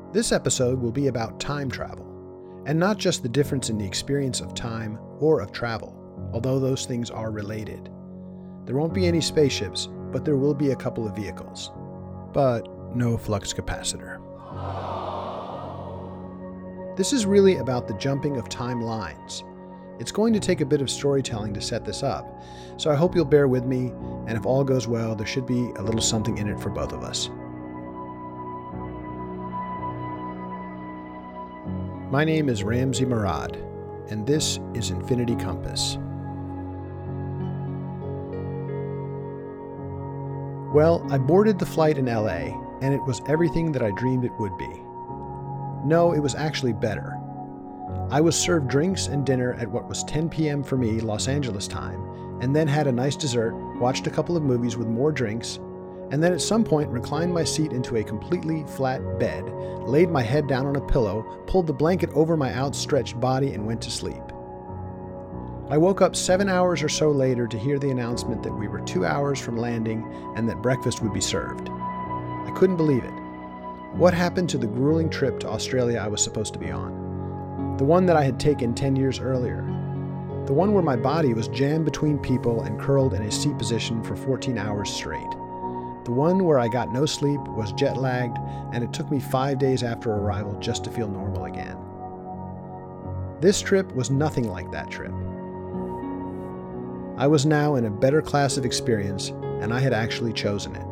This episode will be about time travel, and not just the difference in the experience of time or of travel, although those things are related. There won't be any spaceships, but there will be a couple of vehicles. But no flux capacitor. This is really about the jumping of time lines. It's going to take a bit of storytelling to set this up, so I hope you'll bear with me, and if all goes well, there should be a little something in it for both of us. My name is Ramzi Murad, and this is Infinity Compass. Well, I boarded the flight in LA, and it was everything that I dreamed it would be. No, it was actually better. I was served drinks and dinner at what was 10 p.m. for me, Los Angeles time, and then had a nice dessert, watched a couple of movies with more drinks, and then at some point reclined my seat into a completely flat bed, laid my head down on a pillow, pulled the blanket over my outstretched body, and went to sleep. I woke up 7 hours or so later to hear the announcement that we were 2 hours from landing and that breakfast would be served. I couldn't believe it. What happened to the grueling trip to Australia I was supposed to be on? The one that I had taken 10 years earlier. The one where my body was jammed between people and curled in a seat position for 14 hours straight. The one where I got no sleep, was jet-lagged, and it took me 5 days after arrival just to feel normal again. This trip was nothing like that trip. I was now in a better class of experience, and I had actually chosen it.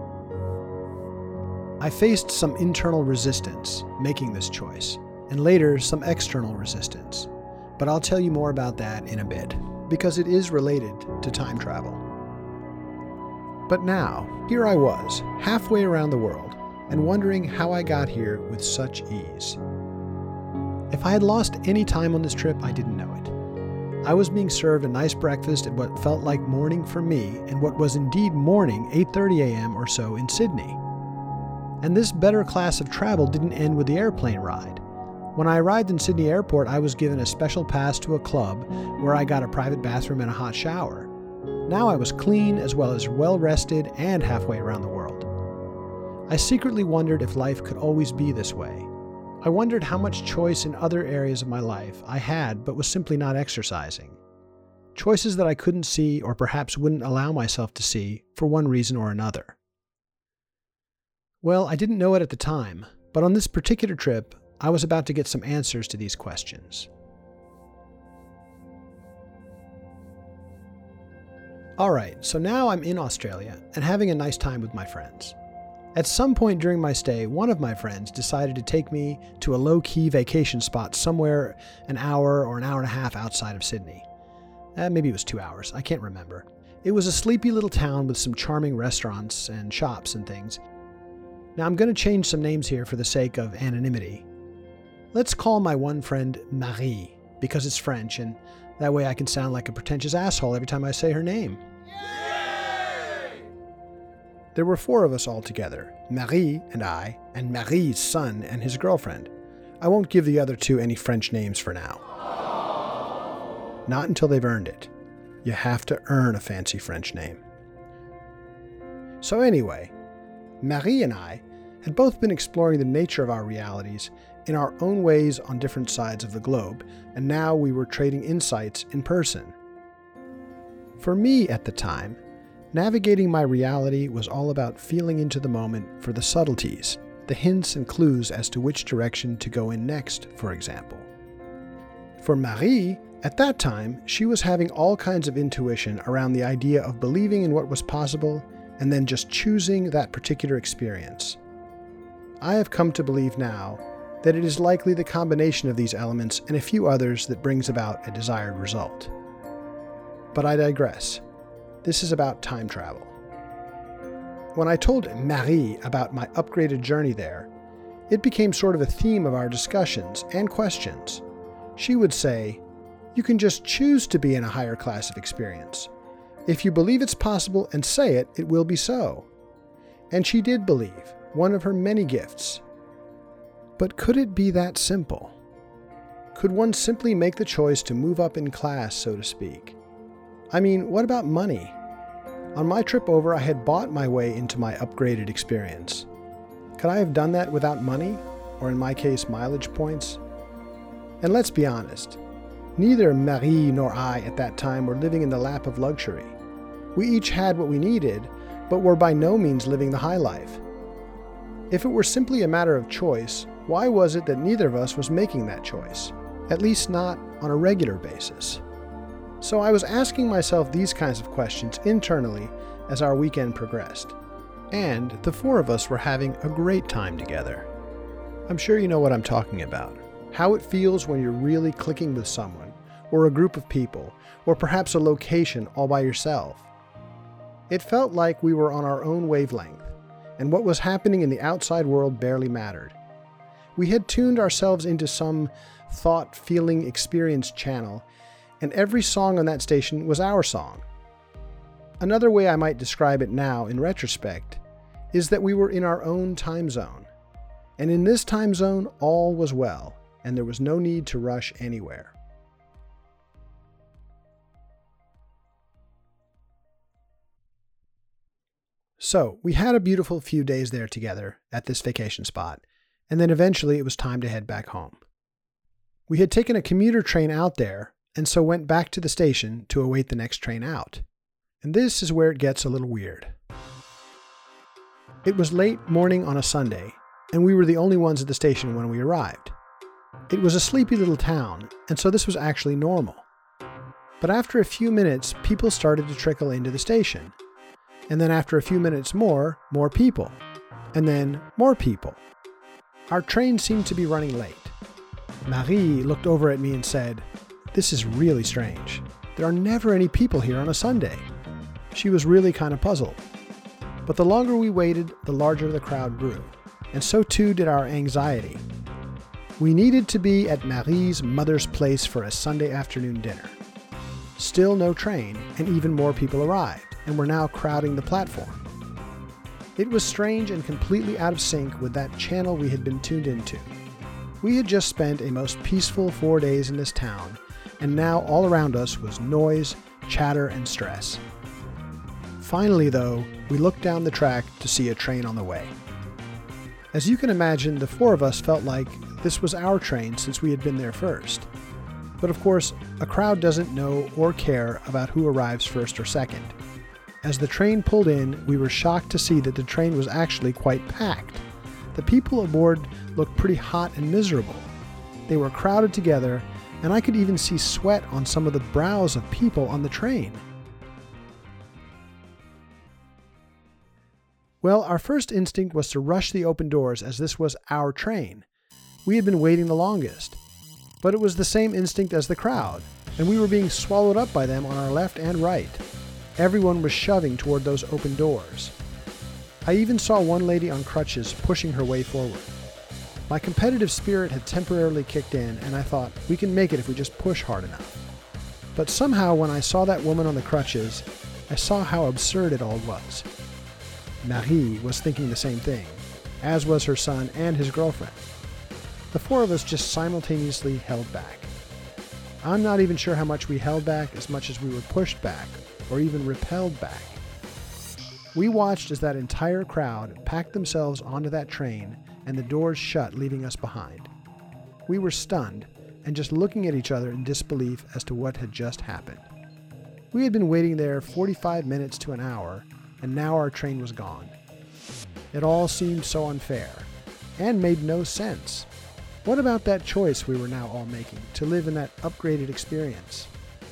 I faced some internal resistance making this choice, and later some external resistance. But I'll tell you more about that in a bit, because it is related to time travel. But now, here I was, halfway around the world, and wondering how I got here with such ease. If I had lost any time on this trip, I didn't know it. I was being served a nice breakfast at what felt like morning for me, and what was indeed morning, 8:30 a.m. or so in Sydney. And this better class of travel didn't end with the airplane ride. When I arrived in Sydney Airport, I was given a special pass to a club where I got a private bathroom and a hot shower. Now I was clean as well as well-rested and halfway around the world. I secretly wondered if life could always be this way. I wondered how much choice in other areas of my life I had but was simply not exercising. Choices that I couldn't see or perhaps wouldn't allow myself to see for one reason or another. Well, I didn't know it at the time, but on this particular trip, I was about to get some answers to these questions. Alright, so now I'm in Australia and having a nice time with my friends. At some point during my stay, one of my friends decided to take me to a low-key vacation spot somewhere an hour or an hour and a half outside of Sydney. Maybe it was 2 hours, I can't remember. It was a sleepy little town with some charming restaurants and shops and things. Now I'm going to change some names here for the sake of anonymity. Let's call my one friend Marie, because it's French, and that way I can sound like a pretentious asshole every time I say her name. Yay! There were 4 of us all together, Marie and I, and Marie's son and his girlfriend. I won't give the other 2 any French names for now. Not until they've earned it. You have to earn a fancy French name. So anyway, Marie and I had both been exploring the nature of our realities in our own ways on different sides of the globe, and now we were trading insights in person. For me at the time, navigating my reality was all about feeling into the moment for the subtleties, the hints and clues as to which direction to go in next, for example. For Marie, at that time, she was having all kinds of intuition around the idea of believing in what was possible and then just choosing that particular experience. I have come to believe now that it is likely the combination of these elements and a few others that brings about a desired result. But I digress. This is about time travel. When I told Marie about my upgraded journey there, it became sort of a theme of our discussions and questions. She would say, "You can just choose to be in a higher class of experience. If you believe it's possible and say it, it will be so." And she did believe, one of her many gifts. But could it be that simple? Could one simply make the choice to move up in class, so to speak? I mean, what about money? On my trip over, I had bought my way into my upgraded experience. Could I have done that without money? or in my case, mileage points. And let's be honest, neither Marie nor I at that time were living in the lap of luxury. We each had what we needed, but were by no means living the high life. If it were simply a matter of choice, why was it that neither of us was making that choice? At least not on a regular basis. So I was asking myself these kinds of questions internally as our weekend progressed. And the four of us were having a great time together. I'm sure you know what I'm talking about. How it feels when you're really clicking with someone, or a group of people, or perhaps a location all by yourself. It felt like we were on our own wavelength, and what was happening in the outside world barely mattered. We had tuned ourselves into some thought, feeling, experience channel, and every song on that station was our song. Another way I might describe it now, in retrospect, is that we were in our own time zone. And in this time zone, all was well, and there was no need to rush anywhere. So, we had a beautiful few days there together at this vacation spot, and then eventually it was time to head back home. We had taken a commuter train out there, and so went back to the station to await the next train out. And this is where it gets a little weird. It was late morning on a Sunday, and we were the only ones at the station when we arrived. It was a sleepy little town, and so this was actually normal. But after a few minutes, people started to trickle into the station. And then after a few minutes more people. And then more people. Our train seemed to be running late. Marie looked over at me and said, "This is really strange. There are never any people here on a Sunday." She was really kind of puzzled. But the longer we waited, the larger the crowd grew. And so too did our anxiety. We needed to be at Marie's mother's place for a Sunday afternoon dinner. Still no train, and even more people arrived, and were now crowding the platform. It was strange and completely out of sync with that channel we had been tuned into. We had just spent a most peaceful 4 days in this town, and now all around us was noise, chatter, and stress. Finally, though, we looked down the track to see a train on the way. As you can imagine, the four of us felt like this was our train since we had been there first. But of course, a crowd doesn't know or care about who arrives first or second. As the train pulled in, we were shocked to see that the train was actually quite packed. The people aboard looked pretty hot and miserable. They were crowded together, and I could even see sweat on some of the brows of people on the train. Well, our first instinct was to rush the open doors as this was our train. We had been waiting the longest. But it was the same instinct as the crowd, and we were being swallowed up by them on our left and right. Everyone was shoving toward those open doors. I even saw one lady on crutches pushing her way forward. My competitive spirit had temporarily kicked in, and I thought, we can make it if we just push hard enough. But somehow when I saw that woman on the crutches, I saw how absurd it all was. Marie was thinking the same thing, as was her son and his girlfriend. The four of us just simultaneously held back. I'm not even sure how much we held back as much as we were pushed back, or even repelled back. We watched as that entire crowd packed themselves onto that train and the doors shut, leaving us behind. We were stunned and just looking at each other in disbelief as to what had just happened. We had been waiting there 45 minutes to an hour, and now our train was gone. It all seemed so unfair, and made no sense. What about that choice we were now all making, to live in that upgraded experience?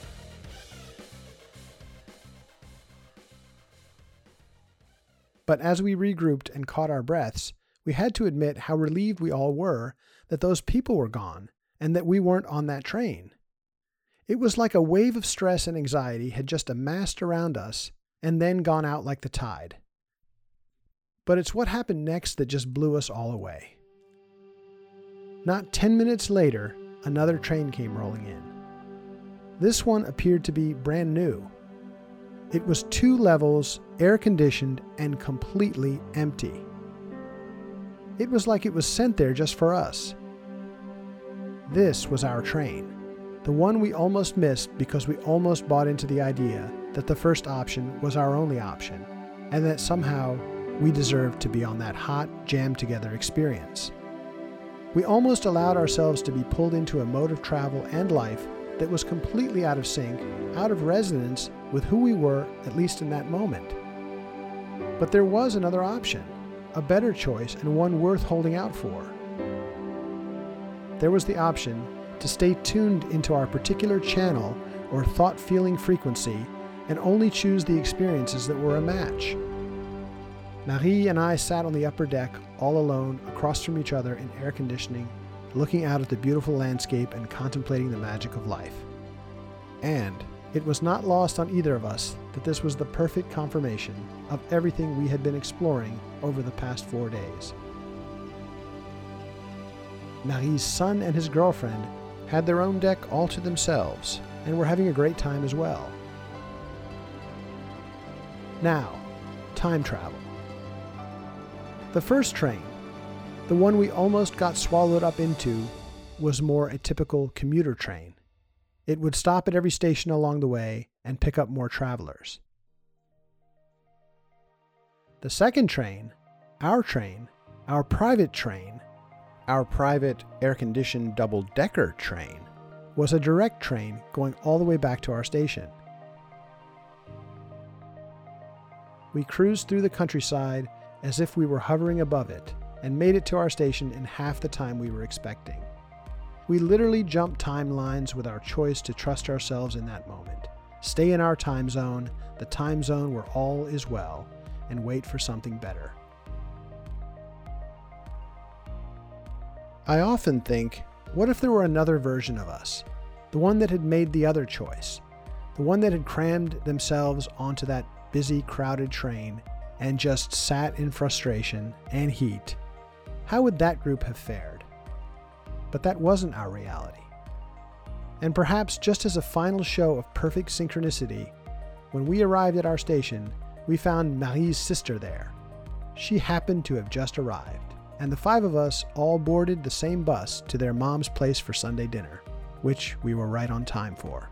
But as we regrouped and caught our breaths, we had to admit how relieved we all were that those people were gone, and that we weren't on that train. It was like a wave of stress and anxiety had just amassed around us, and then gone out like the tide. But it's what happened next that just blew us all away. Not 10 minutes later, another train came rolling in. This one appeared to be brand new. It was 2 levels, air-conditioned, and completely empty. It was like it was sent there just for us. This was our train, the one we almost missed because we almost bought into the idea that the first option was our only option, and that somehow we deserved to be on that hot, jammed-together experience. We almost allowed ourselves to be pulled into a mode of travel and life that was completely out of sync, out of resonance with who we were, at least in that moment. But there was another option, a better choice and one worth holding out for. There was the option to stay tuned into our particular channel or thought-feeling frequency and only choose the experiences that were a match. Marie and I sat on the upper deck, all alone, across from each other in air conditioning, looking out at the beautiful landscape and contemplating the magic of life. And it was not lost on either of us that this was the perfect confirmation of everything we had been exploring over the past 4 days. Marie's son and his girlfriend had their own deck all to themselves and were having a great time as well. Now, time travel. The first train, the one we almost got swallowed up into, was more a typical commuter train. It would stop at every station along the way and pick up more travelers. The second train, our private air-conditioned double-decker train, was a direct train going all the way back to our station. We cruised through the countryside as if we were hovering above it and made it to our station in half the time we were expecting. We literally jumped timelines with our choice to trust ourselves in that moment, stay in our time zone, the time zone where all is well, and wait for something better. I often think, what if there were another version of us? The one that had made the other choice. The one that had crammed themselves onto that busy, crowded train and just sat in frustration and heat. How would that group have fared? But that wasn't our reality. And perhaps just as a final show of perfect synchronicity, when we arrived at our station, we found Marie's sister there. She happened to have just arrived, and the 5 of us all boarded the same bus to their mom's place for Sunday dinner, which we were right on time for.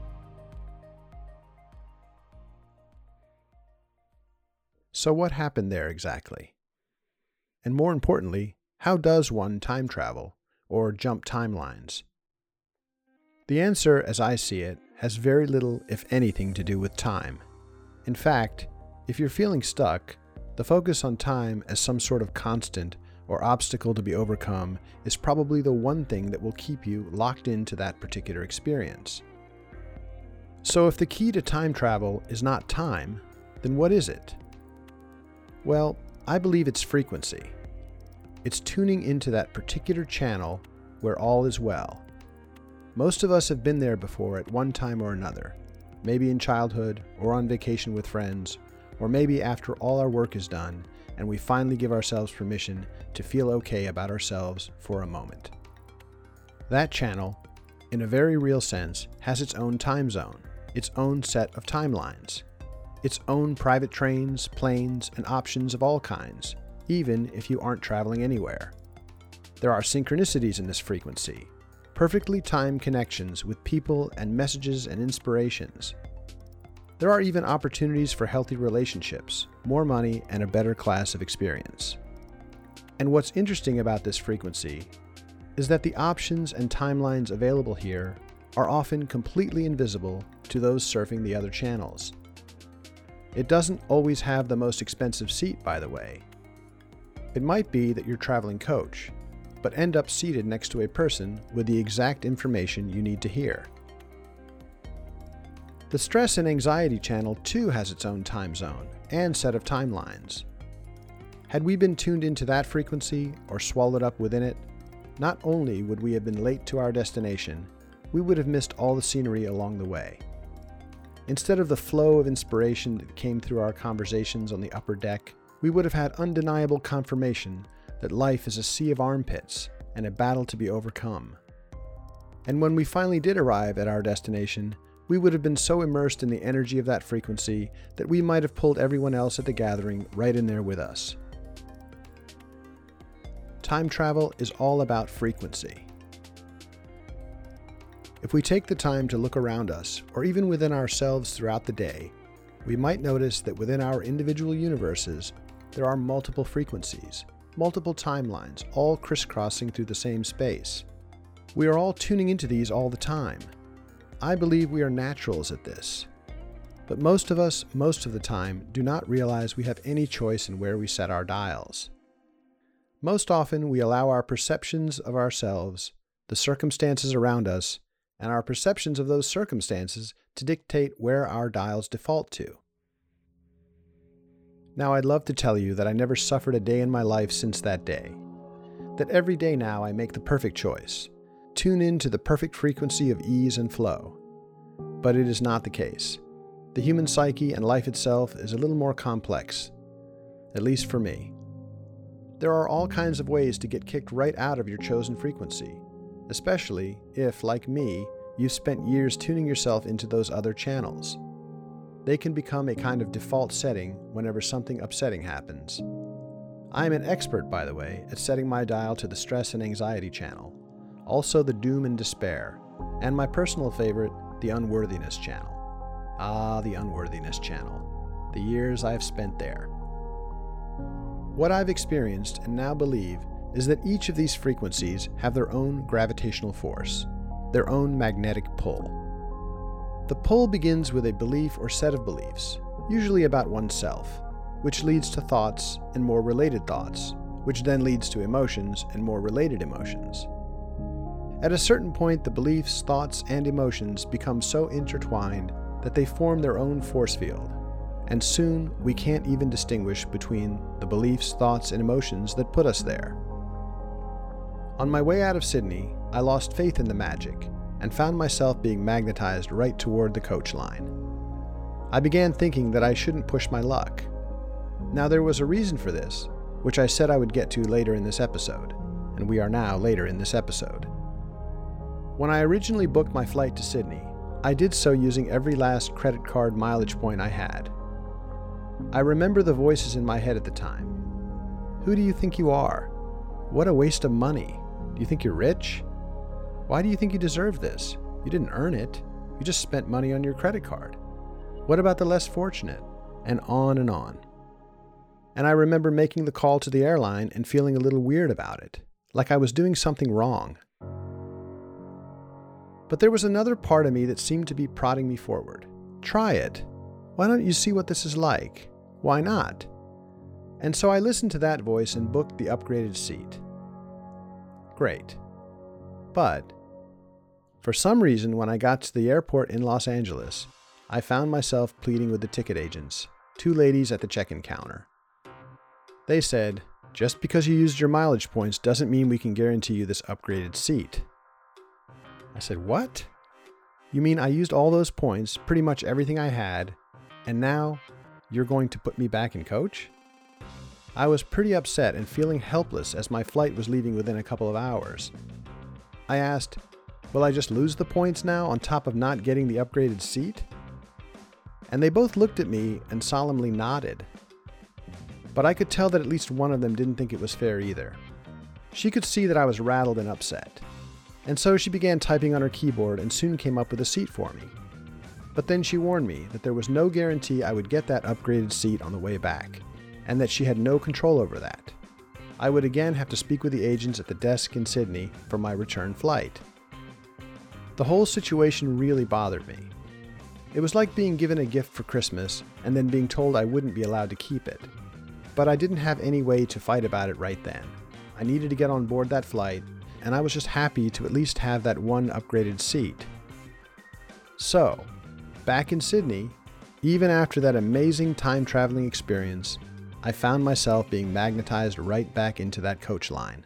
So what happened there exactly? And more importantly, how does one time travel or jump timelines? The answer, as I see it, has very little, if anything, to do with time. In fact, if you're feeling stuck, the focus on time as some sort of constant or obstacle to be overcome is probably the one thing that will keep you locked into that particular experience. So if the key to time travel is not time, then what is it? Well, I believe it's frequency. It's tuning into that particular channel where all is well. Most of us have been there before at one time or another, maybe in childhood or on vacation with friends, or maybe after all our work is done and we finally give ourselves permission to feel okay about ourselves for a moment. That channel, in a very real sense, has its own time zone, its own set of timelines, its own private trains, planes, and options of all kinds, even if you aren't traveling anywhere. There are synchronicities in this frequency, perfectly timed connections with people and messages and inspirations. There are even opportunities for healthy relationships, more money, and a better class of experience. And what's interesting about this frequency is that the options and timelines available here are often completely invisible to those surfing the other channels. It doesn't always have the most expensive seat, by the way. It might be that you're traveling coach, but end up seated next to a person with the exact information you need to hear. The stress and anxiety channel too has its own time zone and set of timelines. Had we been tuned into that frequency or swallowed up within it, not only would we have been late to our destination, we would have missed all the scenery along the way. Instead of the flow of inspiration that came through our conversations on the upper deck, we would have had undeniable confirmation that life is a sea of armpits and a battle to be overcome. And when we finally did arrive at our destination, we would have been so immersed in the energy of that frequency that we might have pulled everyone else at the gathering right in there with us. Time travel is all about frequency. If we take the time to look around us, or even within ourselves throughout the day, we might notice that within our individual universes, there are multiple frequencies, multiple timelines, all crisscrossing through the same space. We are all tuning into these all the time. I believe we are naturals at this. But most of us, most of the time, do not realize we have any choice in where we set our dials. Most often, we allow our perceptions of ourselves, the circumstances around us, and our perceptions of those circumstances to dictate where our dials default to. Now, I'd love to tell you that I never suffered a day in my life since that day. That every day now I make the perfect choice. Tune in to the perfect frequency of ease and flow. But it is not the case. The human psyche and life itself is a little more complex, at least for me. There are all kinds of ways to get kicked right out of your chosen frequency, especially if, like me, you've spent years tuning yourself into those other channels. They can become a kind of default setting whenever something upsetting happens. I am an expert, by the way, at setting my dial to the stress and anxiety channel, also the doom and despair, and my personal favorite, the unworthiness channel. Ah, the unworthiness channel. The years I've spent there. What I've experienced and now believe is that each of these frequencies have their own gravitational force, their own magnetic pull. The pull begins with a belief or set of beliefs, usually about oneself, which leads to thoughts and more related thoughts, which then leads to emotions and more related emotions. At a certain point, the beliefs, thoughts, and emotions become so intertwined that they form their own force field, and soon we can't even distinguish between the beliefs, thoughts, and emotions that put us there. On my way out of Sydney, I lost faith in the magic and found myself being magnetized right toward the coach line. I began thinking that I shouldn't push my luck. Now, there was a reason for this, which I said I would get to later in this episode, and we are now later in this episode. When I originally booked my flight to Sydney, I did so using every last credit card mileage point I had. I remember the voices in my head at the time. Who do you think you are? What a waste of money. Do you think you're rich? Why do you think you deserve this? You didn't earn it. You just spent money on your credit card. What about the less fortunate? And on and on. And I remember making the call to the airline and feeling a little weird about it, like I was doing something wrong. But there was another part of me that seemed to be prodding me forward. Try it. Why don't you see what this is like? Why not? And so I listened to that voice and booked the upgraded seat. Great. But for some reason, when I got to the airport in Los Angeles, I found myself pleading with the ticket agents, two ladies at the check-in counter. They said, "Just because you used your mileage points doesn't mean we can guarantee you this upgraded seat." I said, "What? You mean I used all those points, pretty much everything I had, and now you're going to put me back in coach?" I was pretty upset and feeling helpless as my flight was leaving within a couple of hours. I asked, "Will I just lose the points now on top of not getting the upgraded seat?" And they both looked at me and solemnly nodded. But I could tell that at least one of them didn't think it was fair either. She could see that I was rattled and upset. And so she began typing on her keyboard and soon came up with a seat for me. But then she warned me that there was no guarantee I would get that upgraded seat on the way back, and that she had no control over that. I would again have to speak with the agents at the desk in Sydney for my return flight. The whole situation really bothered me. It was like being given a gift for Christmas and then being told I wouldn't be allowed to keep it. But I didn't have any way to fight about it right then. I needed to get on board that flight, and I was just happy to at least have that one upgraded seat. So, back in Sydney, even after that amazing time-traveling experience, I found myself being magnetized right back into that coach line.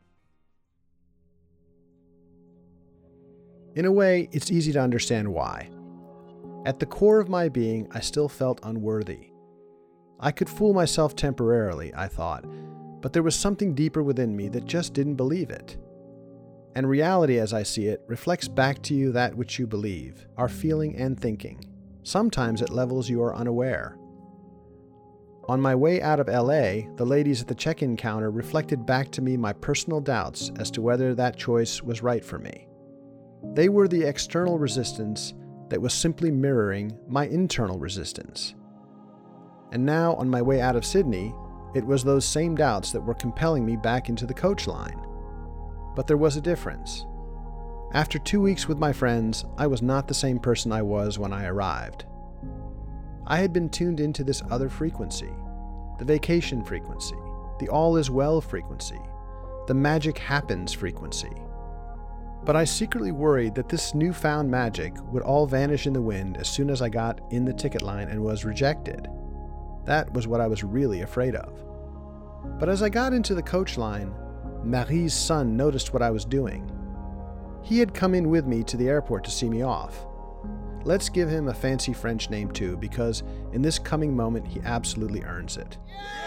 In a way, it's easy to understand why. At the core of my being, I still felt unworthy. I could fool myself temporarily, I thought, but there was something deeper within me that just didn't believe it. And reality, as I see it, reflects back to you that which you believe, are feeling and thinking, sometimes at levels you are unaware. On my way out of LA, the ladies at the check-in counter reflected back to me my personal doubts as to whether that choice was right for me. They were the external resistance that was simply mirroring my internal resistance. And now, on my way out of Sydney, It was those same doubts that were compelling me back into the coach line. But there was a difference. After 2 weeks with my friends, I was not the same person I was when I arrived. I had been tuned into this other frequency, the vacation frequency, the all is well frequency, the magic happens frequency. But I secretly worried that this newfound magic would all vanish in the wind as soon as I got in the ticket line and was rejected. That was what I was really afraid of. But as I got into the coach line, Marie's son noticed what I was doing. He had come in with me to the airport to see me off. Let's give him a fancy French name too, because in this coming moment he absolutely earns it.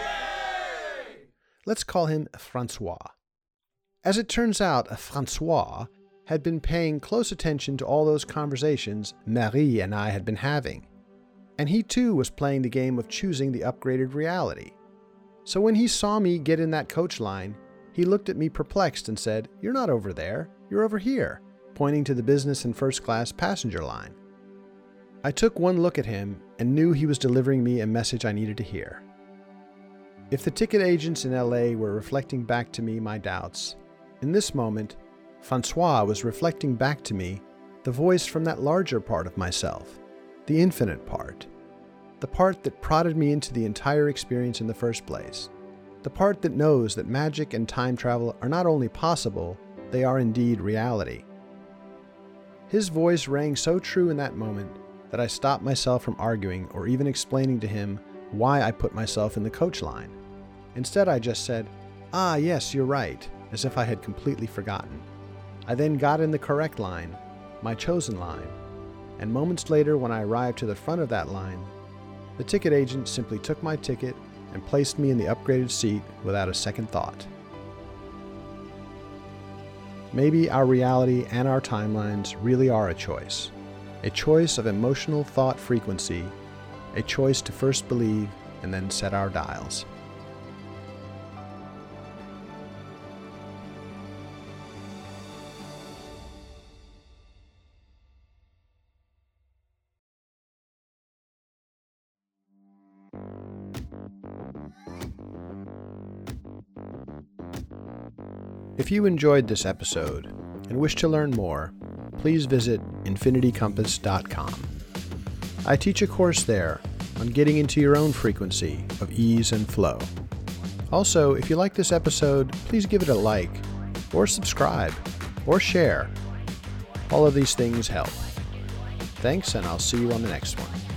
Yay! Let's call him Francois. As it turns out, Francois had been paying close attention to all those conversations Marie and I had been having. And he too was playing the game of choosing the upgraded reality. So when he saw me get in that coach line, he looked at me perplexed and said, "You're not over there, you're over here," pointing to the business and first class passenger line. I took one look at him and knew he was delivering me a message I needed to hear. If the ticket agents in LA were reflecting back to me my doubts, in this moment, Francois was reflecting back to me the voice from that larger part of myself, the infinite part, the part that prodded me into the entire experience in the first place, the part that knows that magic and time travel are not only possible, they are indeed reality. His voice rang so true in that moment that I stopped myself from arguing or even explaining to him why I put myself in the coach line. Instead, I just said, "Ah, yes, you're right," as if I had completely forgotten. I then got in the correct line, my chosen line, and moments later when I arrived to the front of that line, the ticket agent simply took my ticket and placed me in the upgraded seat without a second thought. Maybe our reality and our timelines really are a choice of emotional thought frequency, a choice to first believe and then set our dials. If you enjoyed this episode and wish to learn more, please visit infinitycompass.com. I teach a course there on getting into your own frequency of ease and flow. Also, if you like this episode, please give it a like, or subscribe, or share. All of these things help. Thanks, and I'll see you on the next one.